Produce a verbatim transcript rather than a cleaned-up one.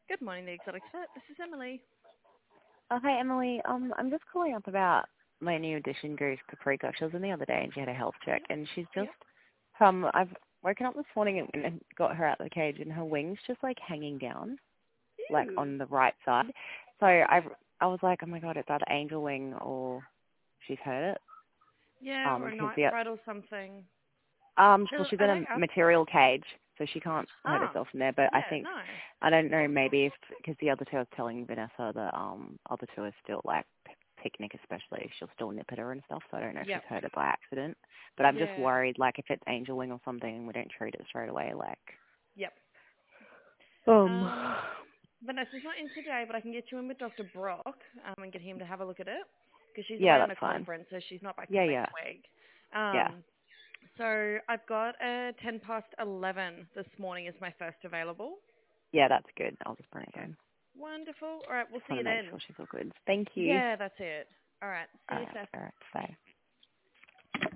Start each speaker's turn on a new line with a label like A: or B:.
A: Good morning, the Exotic Vet. This is Emily.
B: Oh, hi, Emily. Um, I'm just calling up about my new addition, Goose Caprica. She was in the other day and she had a health check,
A: Yep.
B: and she's just,
A: Yep.
B: um, I've woken up this morning and, and got her out of the cage, and her wings just like hanging down, like
A: Ew.
B: on the right side. So I, I was like, oh my god, it's either angel wing or she's hurt it.
A: Yeah,
B: Um,
A: or a
B: because
A: night
B: the,
A: fright or something.
B: um, well,
A: Are
B: she's
A: are
B: in
A: they
B: a
A: up?
B: material cage, so she can't hurt
A: Ah,
B: herself in there. But I
A: yeah,
B: think,
A: no.
B: I don't know, maybe if because the other two, I was telling Vanessa the um other two are still like p- picnic, especially she'll still nip at her and stuff. So I don't know if she's
A: Yep.
B: hurt it by accident. But I'm just
A: Yeah.
B: worried, like if it's angel wing or something, we don't treat it straight away. Like,
A: Yep.
B: um,
A: Um, Vanessa's not in today, but I can get you in with Doctor Brock um, and get him to have a look at it because she's
B: yeah,
A: away on
B: that's
A: a
B: fine.
A: conference, so she's not back till
B: Yeah,
A: next
B: yeah,
A: week.
B: yeah,
A: Um, so I've got a ten past eleven this morning is my first available.
B: yeah, that's good. I'll just bring it
A: Okay.
B: in.
A: Wonderful. All right, we'll
B: Just
A: see
B: want
A: you
B: to make
A: then.
B: sure she's all good. Thank you.
A: Yeah, that's it. All right. See
B: All
A: you,
B: right,
A: Seth.
B: all right, bye.